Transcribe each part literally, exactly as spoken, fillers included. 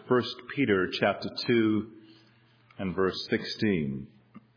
First Peter chapter two and verse sixteen.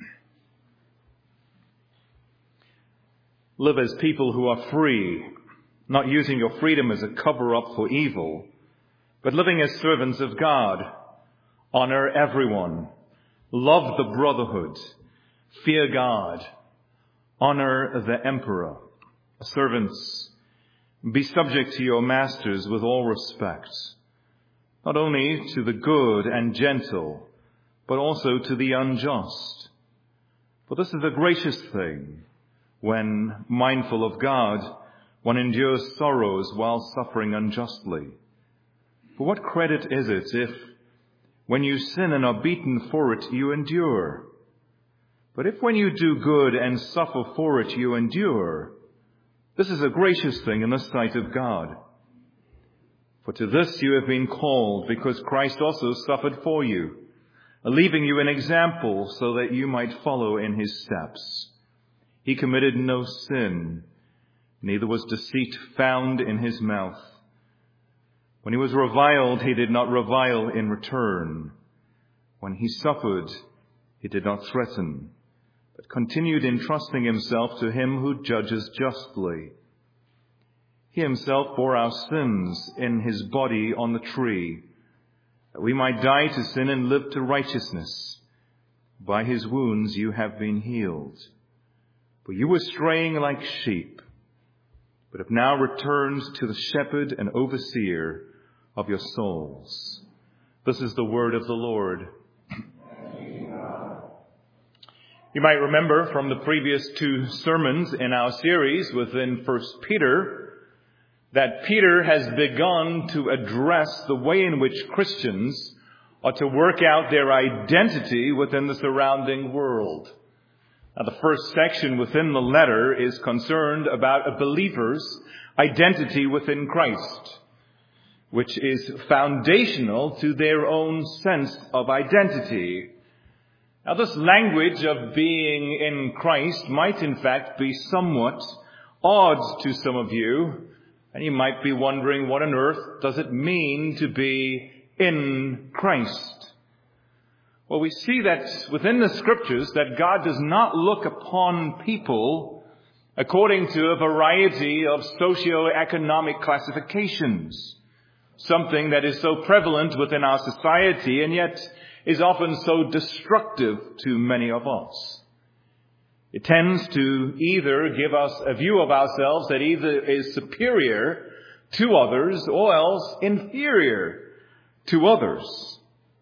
Live as people who are free, not using your freedom as a cover-up for evil, but living as servants of God. Honor everyone. Love the brotherhood. Fear God. Honor the emperor. Servants, be subject to your masters with all respect, not only to the good and gentle, but also to the unjust. For this is a gracious thing, when, mindful of God, one endures sorrows while suffering unjustly. For what credit is it if, when you sin and are beaten for it, you endure? But if when you do good and suffer for it, you endure, this is a gracious thing in the sight of God. For to this you have been called, because Christ also suffered for you, leaving you an example so that you might follow in his steps. He committed no sin, neither was deceit found in his mouth. When he was reviled, he did not revile in return. When he suffered, he did not threaten, but continued entrusting himself to him who judges justly. He himself bore our sins in his body on the tree, that we might die to sin and live to righteousness. By his wounds you have been healed. For you were straying like sheep, but have now returned to the shepherd and overseer of your souls. This is the word of the Lord. You might remember from the previous two sermons in our series within First Peter that Peter has begun to address the way in which Christians are to work out their identity within the surrounding world. Now, the first section within the letter is concerned about a believer's identity within Christ, which is foundational to their own sense of identity. Now, this language of being in Christ might in fact be somewhat odd to some of you, and you might be wondering, what on earth does it mean to be in Christ? Well, we see that within the Scriptures that God does not look upon people according to a variety of socioeconomic classifications, something that is so prevalent within our society and yet is often so destructive to many of us. It tends to either give us a view of ourselves that either is superior to others or else inferior to others.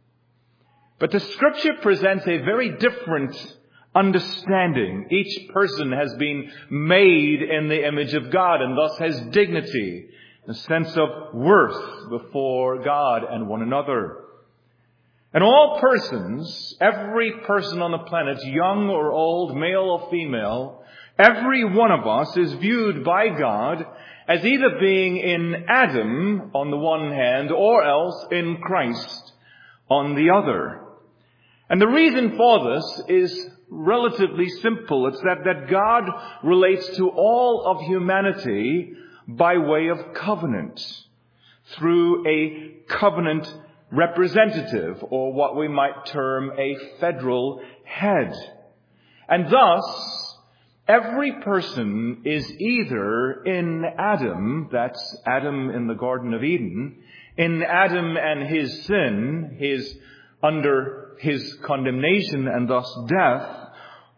But the Scripture presents a very different understanding. Each person has been made in the image of God and thus has dignity, a sense of worth before God and one another. And all persons, every person on the planet, young or old, male or female, every one of us is viewed by God as either being in Adam on the one hand or else in Christ on the other. And the reason for this is relatively simple. It's that, that God relates to all of humanity by way of covenant, through a covenant representative, or what we might term a federal head. And thus, every person is either in Adam, that's Adam in the Garden of Eden, in Adam and his sin, his under his condemnation and thus death,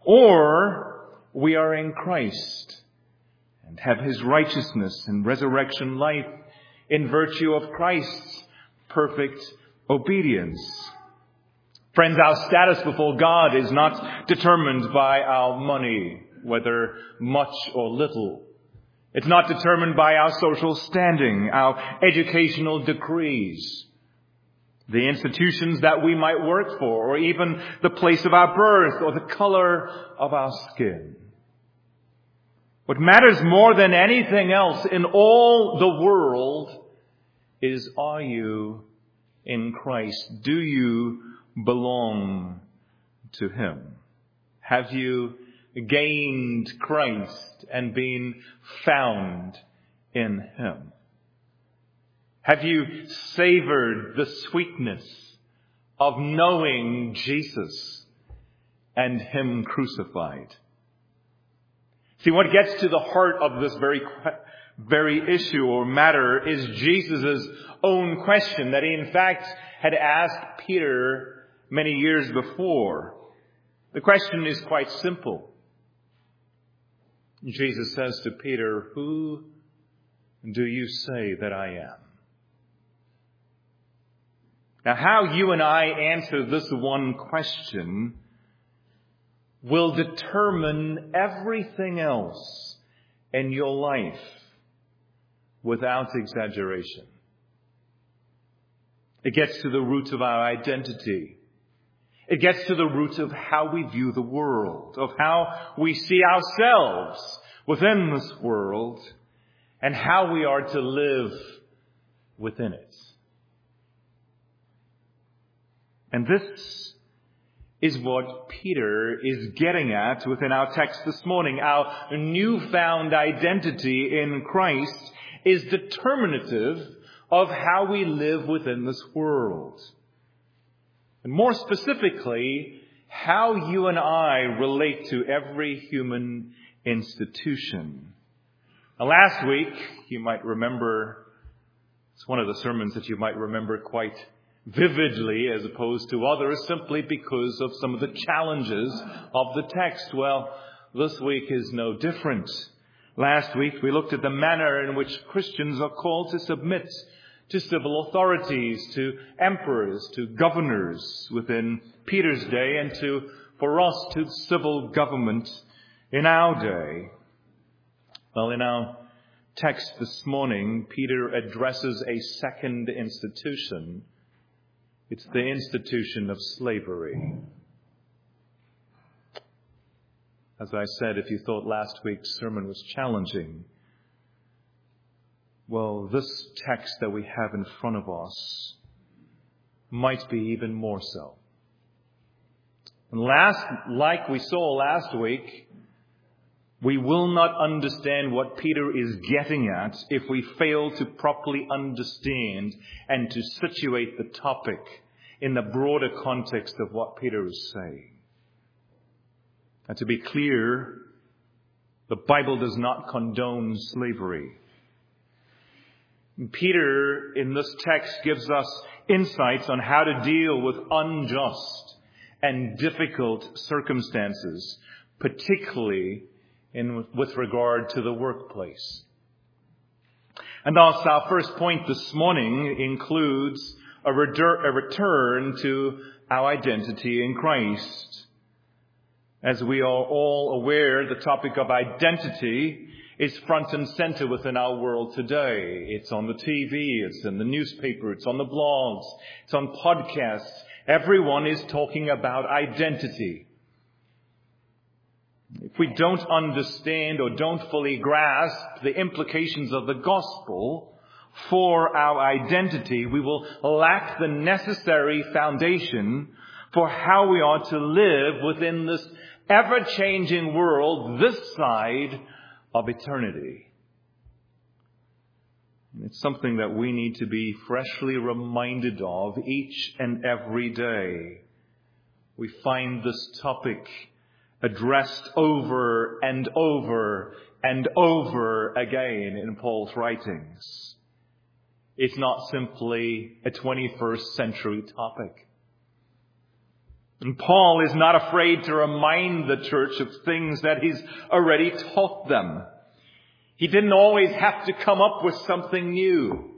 or we are in Christ and have his righteousness and resurrection life in virtue of Christ's perfect obedience. Friends, our status before God is not determined by our money, whether much or little. It's not determined by our social standing, our educational degrees, the institutions that we might work for, or even the place of our birth or the color of our skin. What matters more than anything else in all the world is, are you in Christ? Do you belong to him? Have you gained Christ and been found in him? Have you savored the sweetness of knowing Jesus and Him crucified? See, what gets to the heart of this very, very issue or matter is Jesus' own question that He in fact had asked Peter many years before. The question is quite simple. Jesus says to Peter, "Who do you say that I am?" Now, how you and I answer this one question will determine everything else in your life without exaggeration. It gets to the root of our identity. It gets to the root of how we view the world, of how we see ourselves within this world, and how we are to live within it. And this is what Peter is getting at within our text this morning. Our newfound identity in Christ is determinative of how we live within this world. And more specifically, how you and I relate to every human institution. Now, last week, you might remember, it's one of the sermons that you might remember quite vividly as opposed to others, simply because of some of the challenges of the text. Well, this week is no different. Last week, we looked at the manner in which Christians are called to submit to civil authorities, to emperors, to governors within Peter's day, and to, for us, to civil government in our day. Well, in our text this morning, Peter addresses a second institution. It's the institution of slavery. As I said, if you thought last week's sermon was challenging, well, this text that we have in front of us might be even more so. And last, like we saw last week, we will not understand what Peter is getting at if we fail to properly understand and to situate the topic in the broader context of what Peter is saying. And to be clear, the Bible does not condone slavery. Peter, in this text, gives us insights on how to deal with unjust and difficult circumstances, particularly in, with regard to the workplace. And thus, our first point this morning includes a, retur- a return to our identity in Christ. As we are all aware, the topic of identity is front and center within our world today. It's on the T V, it's in the newspaper, it's on the blogs, it's on podcasts. Everyone is talking about identity. If we don't understand or don't fully grasp the implications of the gospel for our identity, we will lack the necessary foundation for how we are to live within this ever-changing world this side of eternity. It's something that we need to be freshly reminded of each and every day. We find this topic addressed over and over and over again in Paul's writings. It's not simply a twenty-first century topic. And Paul is not afraid to remind the church of things that he's already taught them. He didn't always have to come up with something new.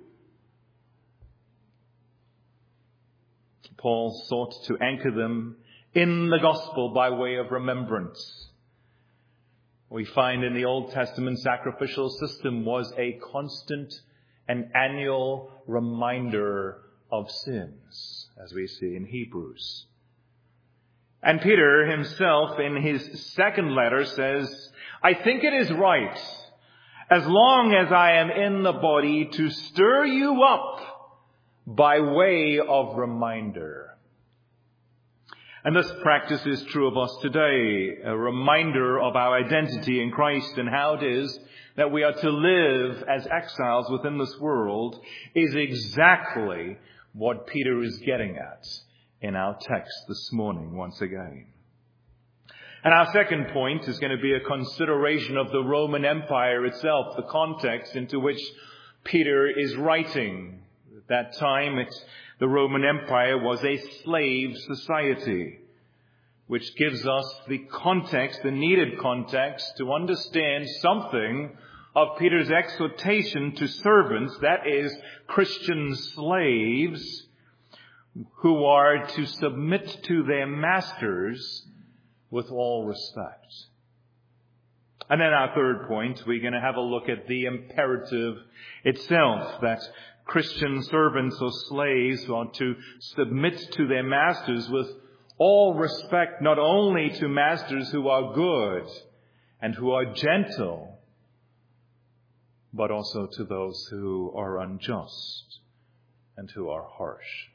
Paul sought to anchor them in the gospel by way of remembrance. We find in the Old Testament sacrificial system was a constant and annual reminder of sins, as we see in Hebrews. And Peter himself in his second letter says, I think it is right, as long as I am in the body, to stir you up by way of reminder. And this practice is true of us today, a reminder of our identity in Christ and how it is that we are to live as exiles within this world is exactly what Peter is getting at in our text this morning once again. And our second point is going to be a consideration of the Roman Empire itself, the context into which Peter is writing. At that time, it's, the Roman Empire was a slave society, which gives us the context, the needed context, to understand something of Peter's exhortation to servants, that is, Christian slaves, who are to submit to their masters with all respect. And then our third point, we're going to have a look at the imperative itself, that Christian servants or slaves are to submit to their masters with all respect, not only to masters who are good and who are gentle, but also to those who are unjust and who are harsh.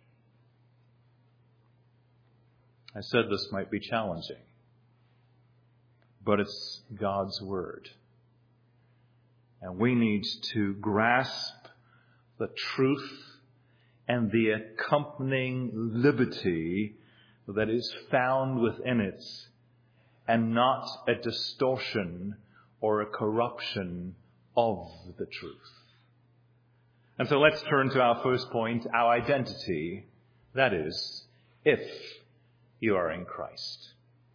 I said this might be challenging, but it's God's Word. And we need to grasp the truth and the accompanying liberty that is found within it, and not a distortion or a corruption of the truth. And so let's turn to our first point, our identity. That is, if you are in Christ.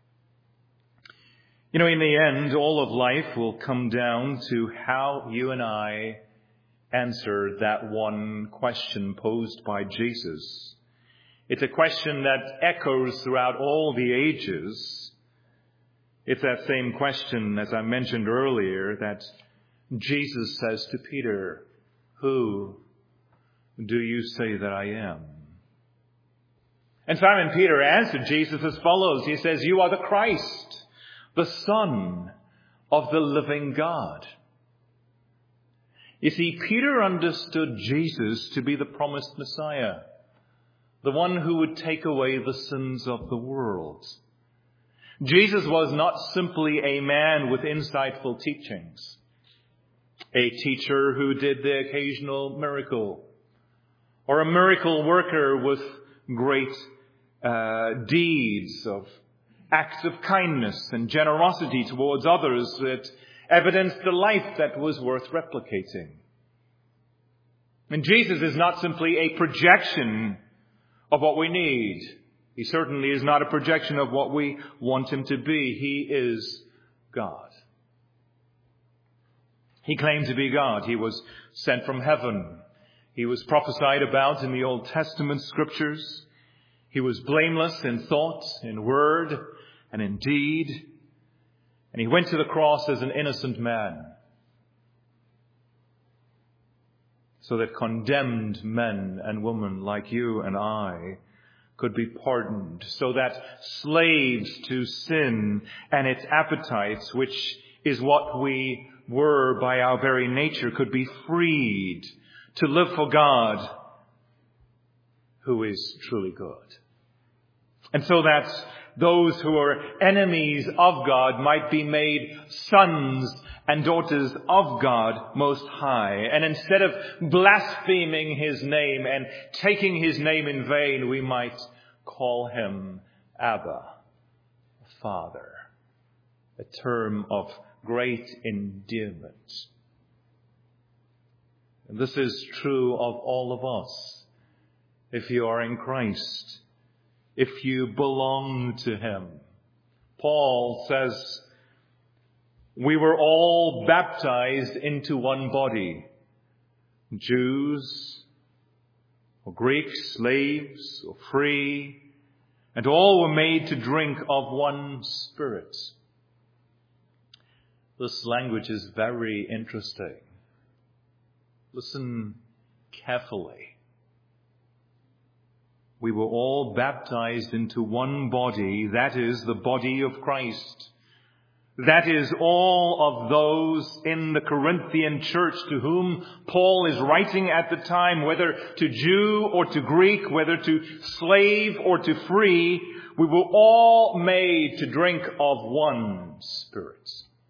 You know, in the end, all of life will come down to how you and I answer that one question posed by Jesus. It's a question that echoes throughout all the ages. It's that same question, as I mentioned earlier, that Jesus says to Peter, "Who do you say that I am?" And Simon Peter answered Jesus as follows. He says, "You are the Christ, the Son of the living God." You see, Peter understood Jesus to be the promised Messiah, the one who would take away the sins of the world. Jesus was not simply a man with insightful teachings, a teacher who did the occasional miracle, or a miracle worker with great uh, deeds of acts of kindness and generosity towards others that evidenced a life that was worth replicating. And Jesus is not simply a projection of what we need. He certainly is not a projection of what we want him to be. He is God. He claimed to be God. He was sent from heaven. He was prophesied about in the Old Testament scriptures. He was blameless in thought, in word, and in deed. And he went to the cross as an innocent man, so that condemned men and women like you and I could be pardoned, so that slaves to sin and its appetites, which is what we were by our very nature, could be freed to live for God, who is truly good. And so that those who are enemies of God might be made sons and daughters of God Most High. And instead of blaspheming his name and taking his name in vain, we might call him Abba, Father, a term of great endearment. And this is true of all of us. If you are in Christ, if you belong to him. Paul says, we were all baptized into one body, Jews or Greeks, slaves or free, and all were made to drink of one Spirit. This language is very interesting. Listen carefully. We were all baptized into one body, that is, the body of Christ. That is all of those in the Corinthian church to whom Paul is writing at the time, whether to Jew or to Greek, whether to slave or to free, we were all made to drink of one Spirit.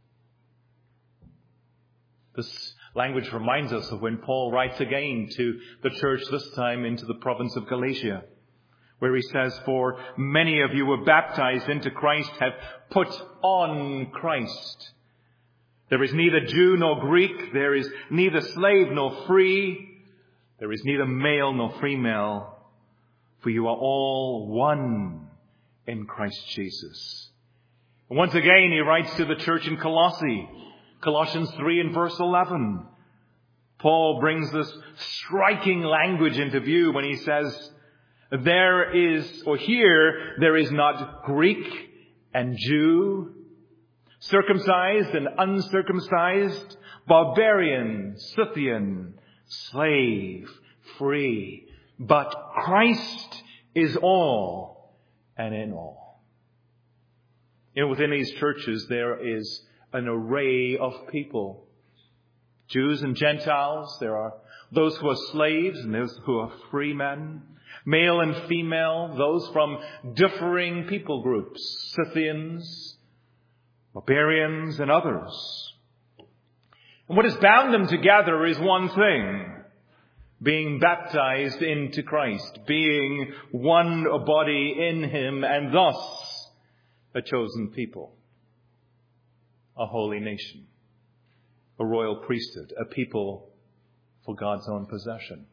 This language reminds us of when Paul writes again to the church, this time into the province of Galatia, where he says, "For many of you were baptized into Christ, have put on Christ. There is neither Jew nor Greek, there is neither slave nor free, there is neither male nor female, for you are all one in Christ Jesus." And once again, he writes to the church in Colossae, Colossians three and verse eleven. Paul brings this striking language into view when he says, There is, or here, there is not Greek and Jew, circumcised and uncircumcised, barbarian, Scythian, slave, free, but Christ is all and in all. You know, within these churches there is an array of people. Jews and Gentiles, there are those who are slaves and those who are free men. Male and female, those from differing people groups, Scythians, barbarians, and others. And what has bound them together is one thing: being baptized into Christ, being one body in Him, and thus a chosen people, a holy nation, a royal priesthood, a people for God's own possession.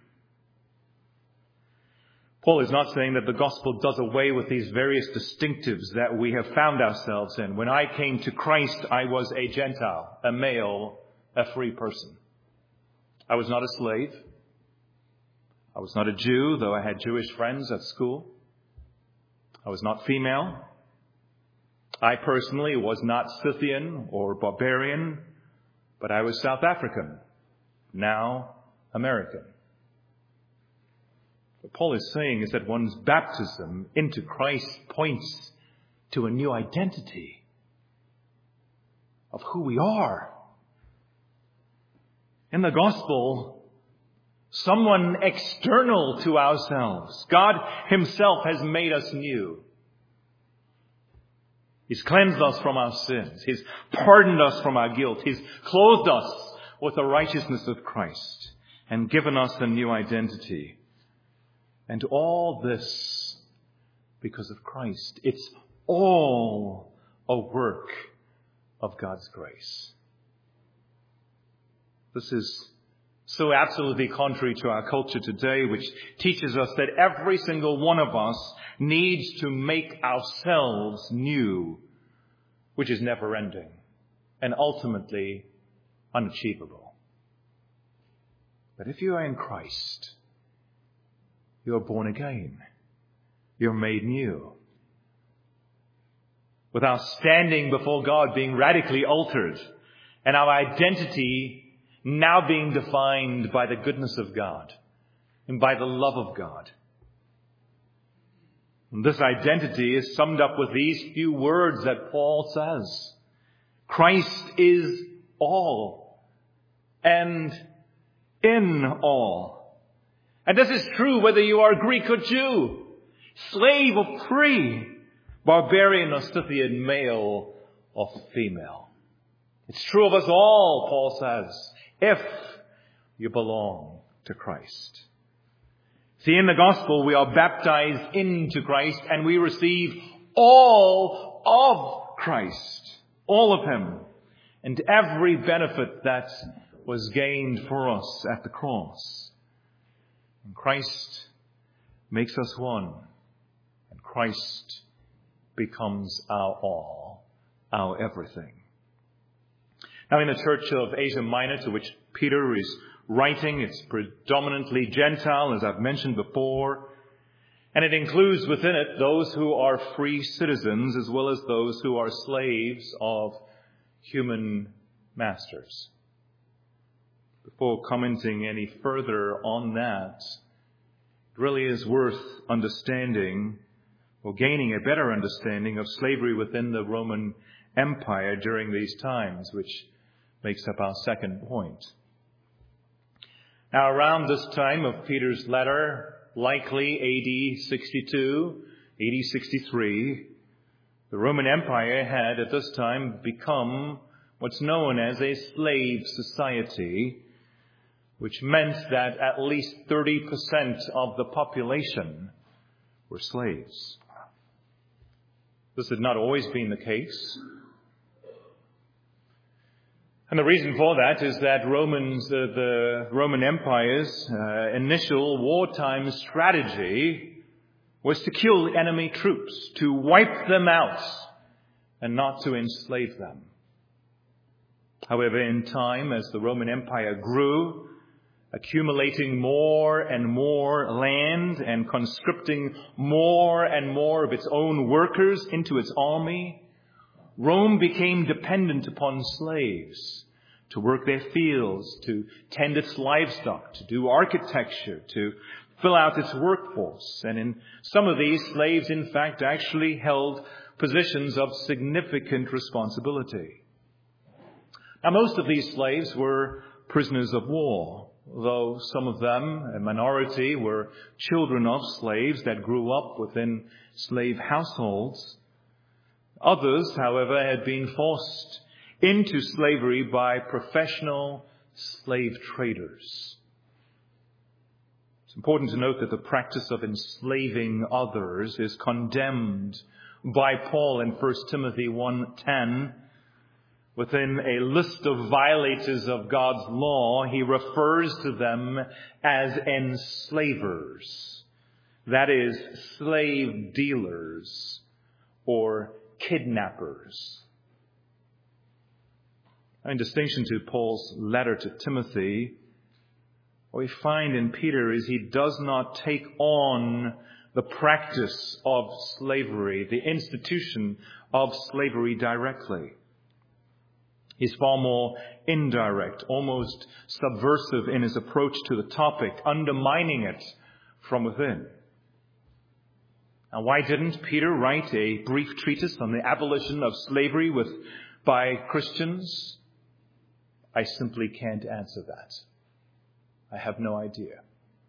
Paul is not saying that the gospel does away with these various distinctives that we have found ourselves in. When I came to Christ, I was a Gentile, a male, a free person. I was not a slave. I was not a Jew, though I had Jewish friends at school. I was not female. I personally was not Scythian or barbarian, but I was South African, now American. What Paul is saying is that one's baptism into Christ points to a new identity of who we are. In the gospel, someone external to ourselves, God Himself, has made us new. He's cleansed us from our sins. He's pardoned us from our guilt. He's clothed us with the righteousness of Christ and given us a new identity. And all this because of Christ. It's all a work of God's grace. This is so absolutely contrary to our culture today, which teaches us that every single one of us needs to make ourselves new, which is never ending and ultimately unachievable. But if you are in Christ, you are born again. You're made new. With our standing before God being radically altered and our identity now being defined by the goodness of God and by the love of God. And this identity is summed up with these few words that Paul says. Christ is all and in all. And this is true whether you are Greek or Jew, slave or free, barbarian or Scythian, male or female. It's true of us all, Paul says, if you belong to Christ. See, in the gospel, we are baptized into Christ and we receive all of Christ, all of Him, and every benefit that was gained for us at the cross. And Christ makes us one, and Christ becomes our all, our everything. Now, in the church of Asia Minor, to which Peter is writing, it's predominantly Gentile, as I've mentioned before, and it includes within it those who are free citizens as well as those who are slaves of human masters. Before commenting any further on that, it really is worth understanding or gaining a better understanding of slavery within the Roman Empire during these times, which makes up our second point. Now, around this time of Peter's letter, likely A D sixty-two, A D sixty-three, the Roman Empire had at this time become what's known as a slave society, which meant that at least thirty percent of the population were slaves. This had not always been the case. And the reason for that is that Romans, uh, the Roman Empire's uh, initial wartime strategy was to kill enemy troops, to wipe them out, and not to enslave them. However, in time, as the Roman Empire grew, accumulating more and more land and conscripting more and more of its own workers into its army, Rome became dependent upon slaves to work their fields, to tend its livestock, to do architecture, to fill out its workforce. And in some of these, slaves, in fact, actually held positions of significant responsibility. Now, most of these slaves were prisoners of war, though some of them, a minority, were children of slaves that grew up within slave households. Others, however, had been forced into slavery by professional slave traders. It's important to note that the practice of enslaving others is condemned by Paul in First Timothy one ten. Within a list of violators of God's law, he refers to them as enslavers. That is, slave dealers or kidnappers. In distinction to Paul's letter to Timothy, what we find in Peter is he does not take on the practice of slavery, the institution of slavery directly. He's far more indirect, almost subversive in his approach to the topic, undermining it from within. Now, why didn't Peter write a brief treatise on the abolition of slavery with by Christians? I simply can't answer that. I have no idea.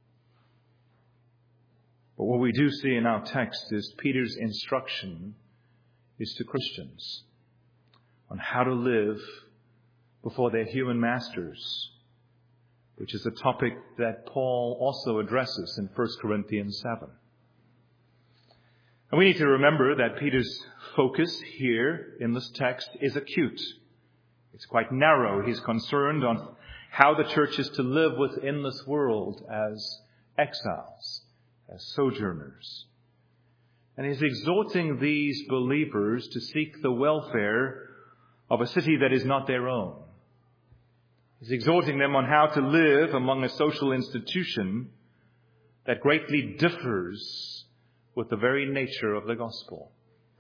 But what we do see in our text is Peter's instruction is to Christians on how to live before their human masters, which is a topic that Paul also addresses in First Corinthians seven. And we need to remember that Peter's focus here in this text is acute. It's quite narrow. He's concerned on how the church is to live within this world as exiles, as sojourners. And he's exhorting these believers to seek the welfare of a city that is not their own. He's exhorting them on how to live among a social institution that greatly differs with the very nature of the gospel.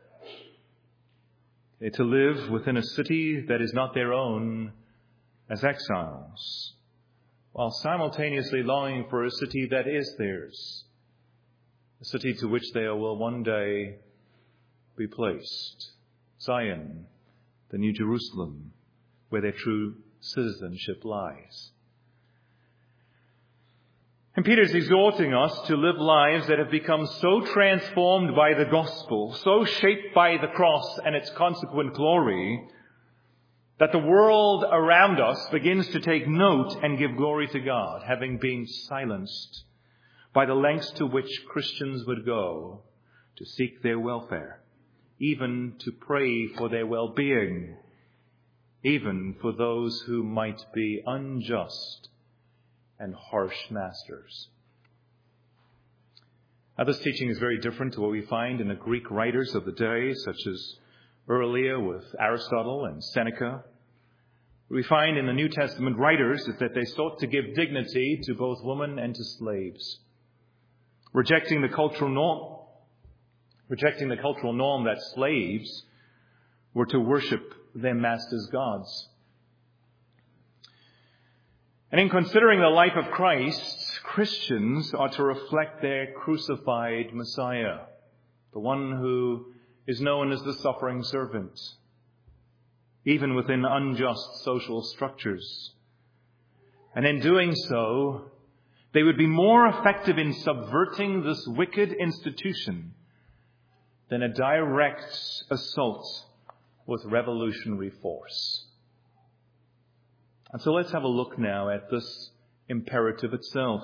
They're to live within a city that is not their own as exiles, while simultaneously longing for a city that is theirs, a city to which they will one day be placed, Zion, the New Jerusalem, where their true citizenship lies. And Peter's exhorting us to live lives that have become so transformed by the gospel, so shaped by the cross and its consequent glory, that the world around us begins to take note and give glory to God, having been silenced by the lengths to which Christians would go to seek their welfare, even to pray for their well-being, even for those who might be unjust and harsh masters. Now, this teaching is very different to what we find in the Greek writers of the day, such as earlier with Aristotle and Seneca. What we find in the New Testament writers is that they sought to give dignity to both women and to slaves, rejecting the cultural norm, rejecting the cultural norm that slaves were to worship their masters' gods. And in considering the life of Christ, Christians are to reflect their crucified Messiah, the one who is known as the suffering servant. even within unjust social structures. And in doing so, they would be more effective in subverting this wicked institution than a direct assault with revolutionary force. And so let's have a look now at this imperative itself.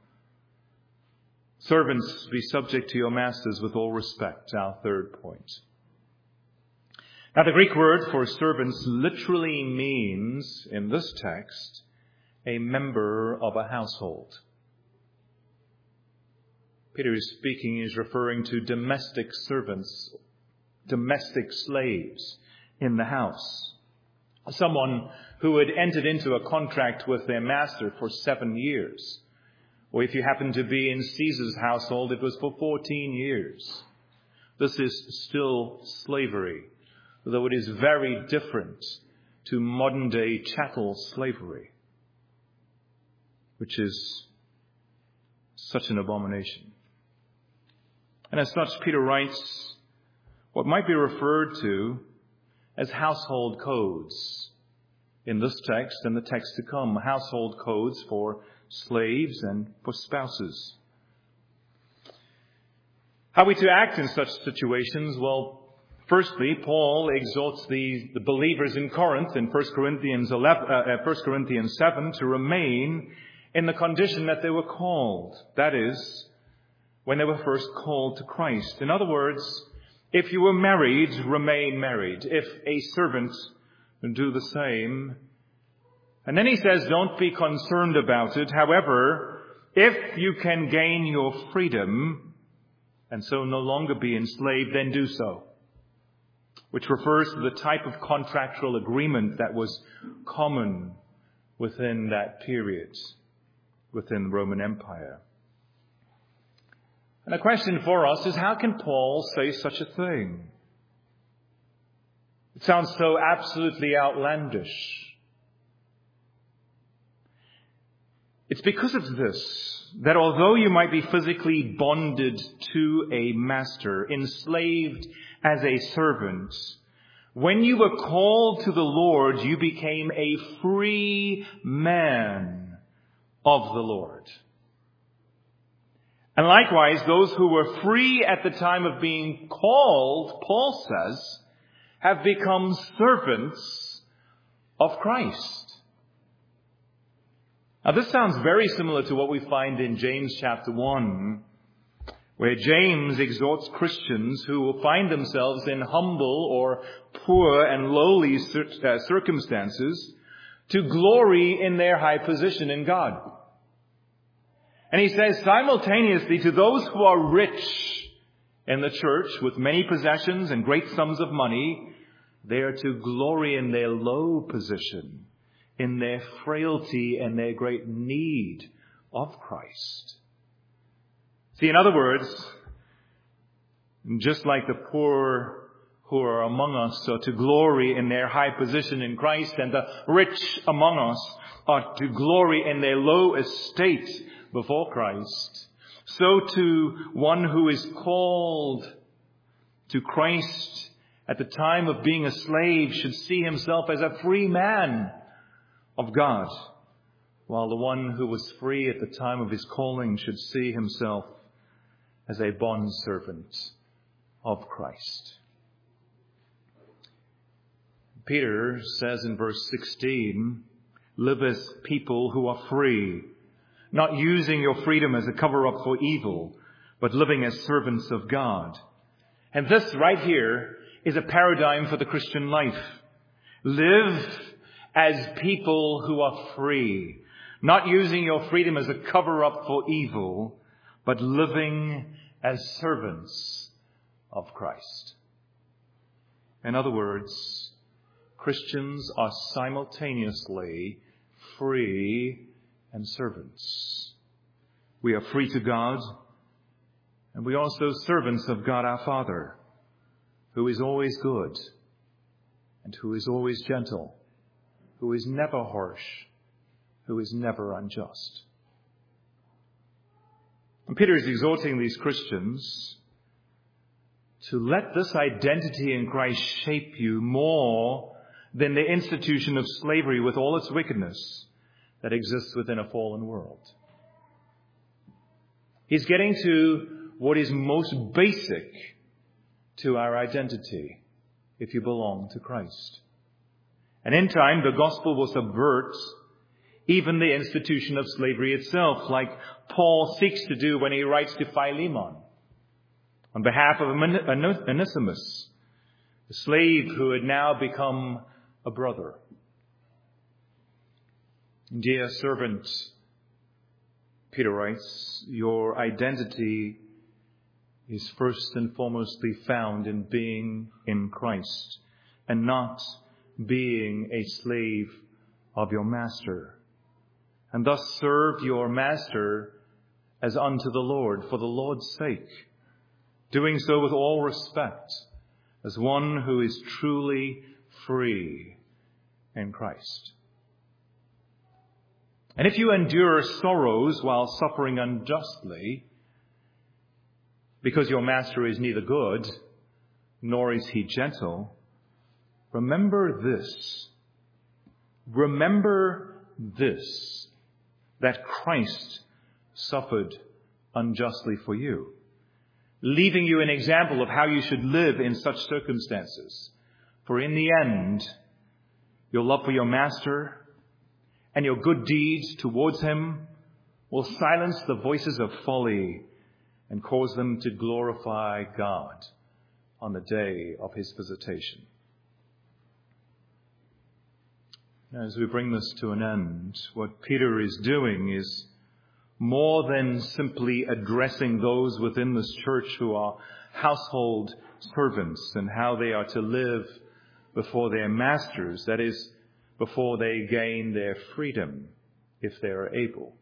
Servants, be subject to your masters with all respect, our third point. Now, the Greek word for servants literally means, in this text, a member of a household. Peter is speaking, is referring to domestic servants, domestic slaves in the house. Someone who had entered into a contract with their master for seven years. Or if you happen to be in Caesar's household, it was for fourteen years. This is still slavery, though it is very different to modern day chattel slavery, which is such an abomination. And as such, Peter writes what might be referred to as household codes in this text and the text to come. Household codes for slaves and for spouses. How are we to act in such situations? Well, firstly, Paul exhorts the, the believers in Corinth in First Corinthians eleven, uh, First Corinthians seven to remain in the condition that they were called. That is, when they were first called to Christ. In other words, if you were married, remain married. If a servant, do the same. And then he says, don't be concerned about it. However, if you can gain your freedom and so no longer be enslaved, then do so. Which refers to the type of contractual agreement that was common within that period, within the Roman Empire. And the question for us is, how can Paul say such a thing? It sounds so absolutely outlandish. It's because of this, that although you might be physically bonded to a master, enslaved as a servant, when you were called to the Lord, you became a free man of the Lord. And likewise, those who were free at the time of being called, Paul says, have become servants of Christ. Now, this sounds very similar to what we find in James chapter one, where James exhorts Christians who will find themselves in humble or poor and lowly circumstances to glory in their high position in God. And he says simultaneously to those who are rich in the church with many possessions and great sums of money, they are to glory in their low position, in their frailty and their great need of Christ. See, in other words, just like the poor who are among us are to glory in their high position in Christ, and the rich among us are to glory in their low estate before Christ, so to one who is called to Christ at the time of being a slave should see himself as a free man of God, while the one who was free at the time of his calling should see himself as a bondservant of Christ. Peter says in verse sixteen, live as people who are free, not using your freedom as a cover-up for evil, but living as servants of God. And this right here is a paradigm for the Christian life. Live as people who are free, not using your freedom as a cover-up for evil, but living as servants of Christ. In other words, Christians are simultaneously free and servants. We are free to God, and we are also servants of God our Father, who is always good, and who is always gentle, who is never harsh, who is never unjust. And Peter is exhorting these Christians to let this identity in Christ shape you more than the institution of slavery with all its wickedness that exists within a fallen world. He's getting to what is most basic to our identity if you belong to Christ. And in time, the gospel will subvert even the institution of slavery itself, like Paul seeks to do when he writes to Philemon on behalf of Onesimus, a slave who had now become a brother. Dear servant, Peter writes, your identity is first and foremostly found in being in Christ and not being a slave of your master. And thus serve your master as unto the Lord for the Lord's sake, doing so with all respect as one who is truly free in Christ. And if you endure sorrows while suffering unjustly, because your master is neither good, nor is he gentle, remember this. Remember this, that Christ suffered unjustly for you, leaving you an example of how you should live in such circumstances. For in the end, your love for your master and your good deeds towards him will silence the voices of folly and cause them to glorify God on the day of his visitation. As we bring this to an end, what Peter is doing is more than simply addressing those within this church who are household servants and how they are to live before their masters, that is, before they gain their freedom, if they are able.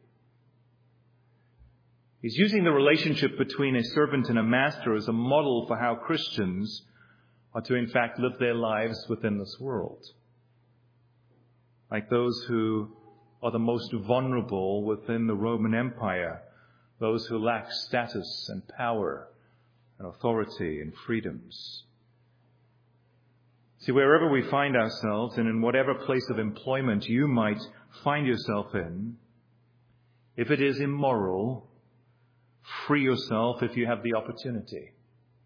He's using the relationship between a servant and a master as a model for how Christians are to in fact live their lives within this world. Like those who are the most vulnerable within the Roman Empire, those who lack status and power and authority and freedoms. See, wherever we find ourselves and in whatever place of employment you might find yourself in, if it is immoral, free yourself if you have the opportunity.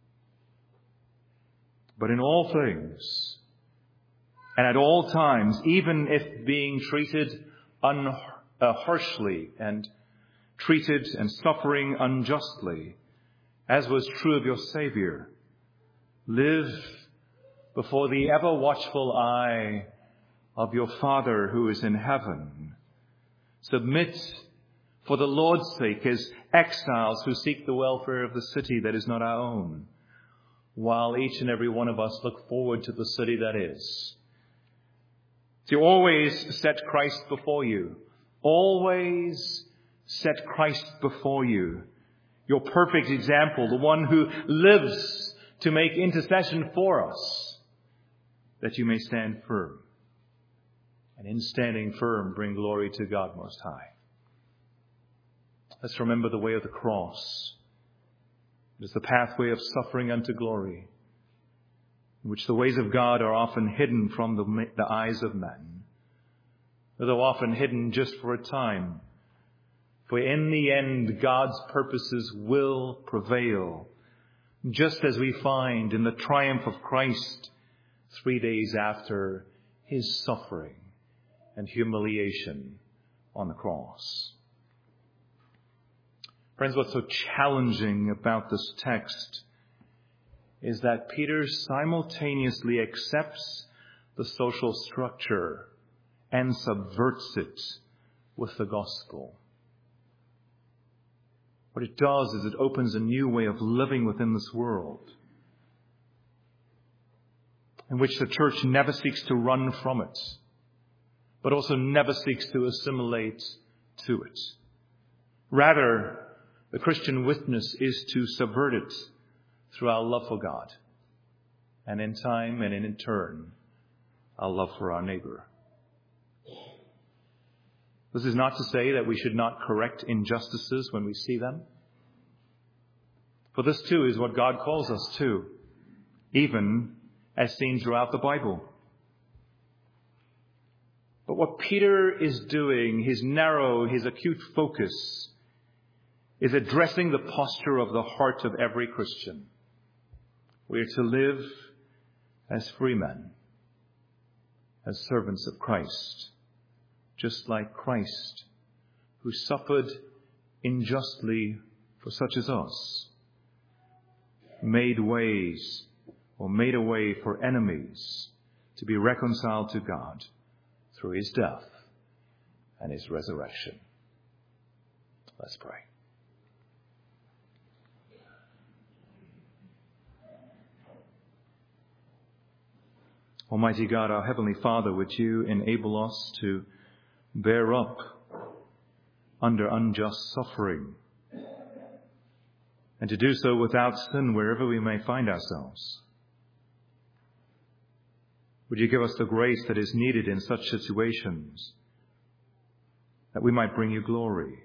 But in all things, and at all times, even if being treated un- uh, harshly and treated and suffering unjustly, as was true of your Savior, live before the ever-watchful eye of your Father who is in heaven. Submit for the Lord's sake as exiles who seek the welfare of the city that is not our own, while each and every one of us look forward to the city that is. To always set Christ before you. Always set Christ before you. Your perfect example, the one who lives to make intercession for us, that you may stand firm. And in standing firm, bring glory to God Most High. Let's remember the way of the cross. It is the pathway of suffering unto glory, in which the ways of God are often hidden from the, the eyes of men, though often hidden just for a time. For in the end, God's purposes will prevail, just as we find in the triumph of Christ three days after his suffering and humiliation on the cross. Friends, what's so challenging about this text is that Peter simultaneously accepts the social structure and subverts it with the gospel. What it does is it opens a new way of living within this world, in which the church never seeks to run from it, but also never seeks to assimilate to it. Rather, the Christian witness is to subvert it through our love for God, and in time and in turn, our love for our neighbor. This is not to say that we should not correct injustices when we see them, for this too is what God calls us to, even as seen throughout the Bible. But what Peter is doing, his narrow, his acute focus, is addressing the posture of the heart of every Christian. We are to live as free men, as servants of Christ, just like Christ, who suffered unjustly for such as us, made ways or made a way for enemies to be reconciled to God through his death and his resurrection. Let's pray. Almighty God, our Heavenly Father, would you enable us to bear up under unjust suffering and to do so without sin wherever we may find ourselves. Would you give us the grace that is needed in such situations that we might bring you glory,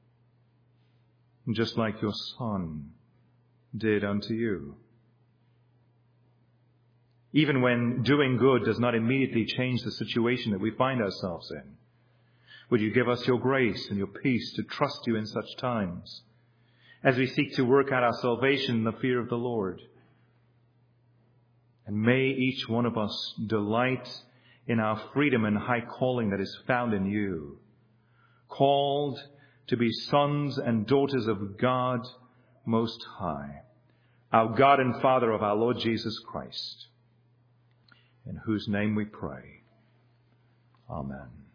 just like your Son did unto you. Even when doing good does not immediately change the situation that we find ourselves in, would you give us your grace and your peace to trust you in such times as we seek to work out our salvation in the fear of the Lord. And may each one of us delight in our freedom and high calling that is found in you, called to be sons and daughters of God Most High, our God and Father of our Lord Jesus Christ, in whose name we pray. Amen.